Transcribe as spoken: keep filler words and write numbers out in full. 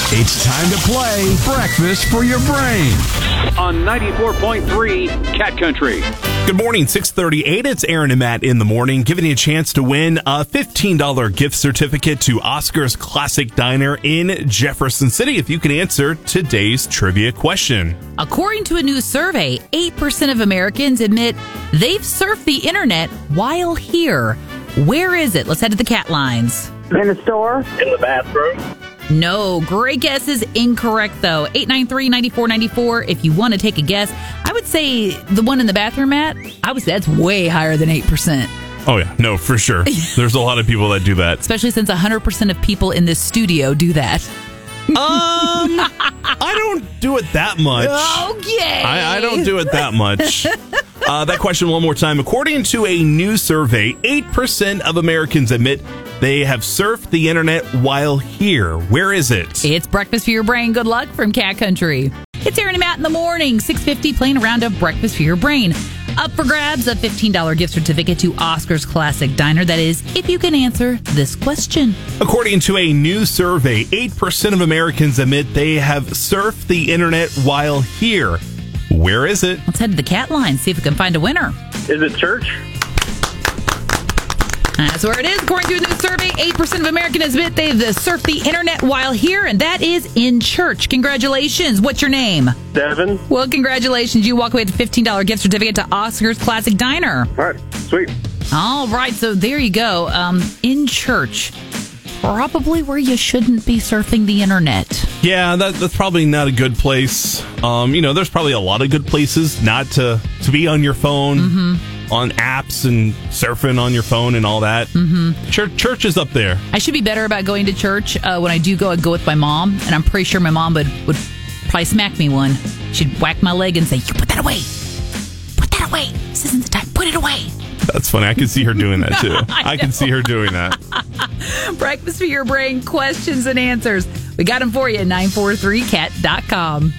It's time to play Breakfast for Your Brain on ninety-four point three Cat Country. Good morning, six thirty-eight. It's Aaron and Matt in the morning, giving you a chance to win a fifteen dollars gift certificate to Oscar's Classic Diner in Jefferson City if you can answer today's trivia question. According to a new survey, eight percent of Americans admit they've surfed the internet while here. Where is it? Let's head to the cat lines. In the store? In the bathroom? No, great guess is incorrect, though. eight nine three, nine four nine four if you want to take a guess. I would say the one in the bathroom, Matt, I would say that's way higher than eight percent. Oh, yeah. No, for sure. There's a lot of people that do that. Especially since one hundred percent of people in this studio do that. Um, I don't do it that much. Okay. I, I don't do it that much. Uh, that question one more time. According to a new survey, eight percent of Americans admit they have surfed the internet while here. Where is it? It's Breakfast for Your Brain. Good luck from Cat Country. It's Aaron and Matt in the morning, six fifty, playing a round of Breakfast for Your Brain. Up for grabs, a fifteen dollars gift certificate to Oscar's Classic Diner. That is, if you can answer this question. According to a new survey, eight percent of Americans admit they have surfed the internet while here. Where is it? Let's head to the cat line, see if we can find a winner. Is it church? That's where it is. According to a new survey, eight percent of Americans admit they've surfed the internet while here, and that is in church. Congratulations. What's your name? Devin. Well, congratulations. You walk away with a fifteen dollars gift certificate to Oscar's Classic Diner. All right, sweet. All right, so there you go. Um, in church, probably where you shouldn't be surfing the internet. Yeah, that, that's probably not a good place. Um, you know, there's probably a lot of good places not to, to be on your phone, mm-hmm. on apps and surfing on your phone and all that. Mm-hmm. Church, church is up there. I should be better about going to church. Uh, when I do go, I go with my mom, and I'm pretty sure my mom would, would probably smack me one. She'd whack my leg and say, "You put that away. Put that away. This isn't the time. Put it away." That's funny. I can see her doing that, too. I, I can see her doing that. Breakfast for Your Brain, questions and answers. We got them for you at nine four three cat dot com.